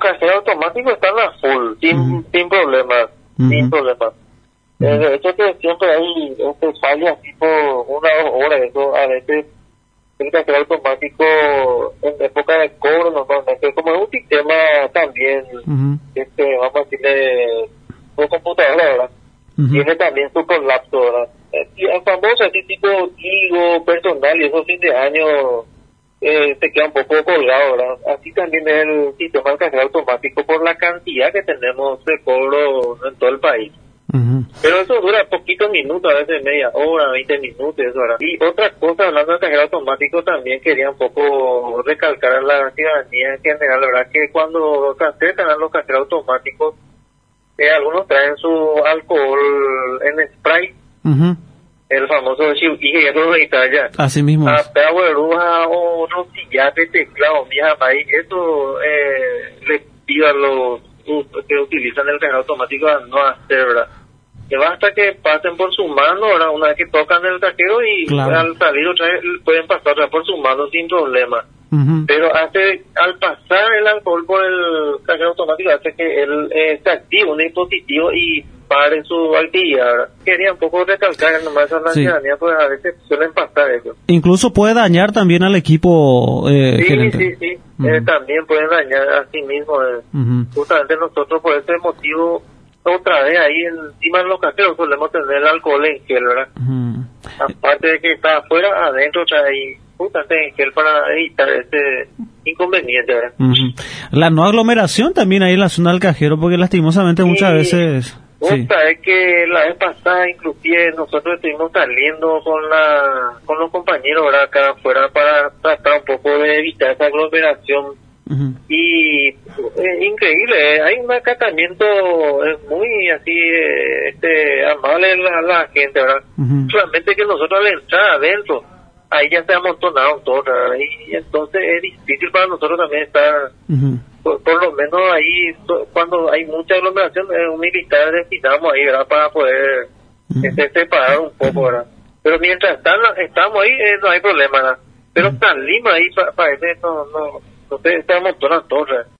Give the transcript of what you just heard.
cajeros automáticos están a full, sin problemas, sin problemas. De hecho que siempre hay fallas tipo 1 o 2 horas, eso a veces el cajero automático en época de cobro normalmente, como es un sistema también, vamos a decirle, por computadora, ¿verdad? Tiene también su colapso, ¿verdad? Y el famoso así tipo Tigo, personal y esos fin de año se queda un poco colgado, ¿verdad? Así también es el sistema de cajero automático por la cantidad que tenemos de cobro en todo el país. Pero eso dura poquitos minutos, a veces media hora, 20 minutos, eso, ¿verdad? Y otra cosa, hablando de cajero automático, también quería un poco recalcar a la ciudadanía en general, ¿verdad? Que cuando se acercan a los cajeros automáticos, algunos traen su alcohol en spray, el famoso chiuquí que ya lo veis ya. Así mismo. Hasta hueruja o rosillate, teclado, mija, ahí, eso les pido a los que utilizan el cajero automático a no hacer, ¿verdad? Que basta que pasen por su mano, ¿verdad? Una vez que tocan el cajero y al salir otra vez pueden pasar otra vez por su mano sin problema. Pero al pasar el alcohol por el cajero automático hace que él se active un dispositivo y pare su actividad, ¿verdad? Quería un poco recalcar nomás a la ciudadanía, pues a veces suelen pasar eso. Incluso puede dañar también al equipo gerente. Sí. También pueden dañar a sí mismo. Justamente nosotros por ese motivo, otra vez ahí encima de los cajeros solemos tener el alcohol en gel, ¿verdad? Aparte de que está afuera, adentro trae justamente en gel para evitar este inconveniente, ¿verdad? La no aglomeración también ahí en la zona del cajero, porque lastimosamente muchas veces... Es que la vez pasada inclusive nosotros estuvimos saliendo con los compañeros, ¿verdad? Acá afuera para tratar un poco de evitar esa aglomeración. Y increíble, hay un acatamiento muy así amable a la gente, ¿verdad? Solamente que nosotros al entrar adentro ahí ya se amontonaron todos, ¿verdad? Y entonces es difícil para nosotros también estar por lo menos ahí cuando hay mucha aglomeración un militar destinamos ahí, ¿verdad? Para poder separar un poco, ¿verdad? Pero mientras estamos ahí no hay problema, ¿verdad? Pero salimos ahí parece no se amontonan todos, ¿verdad?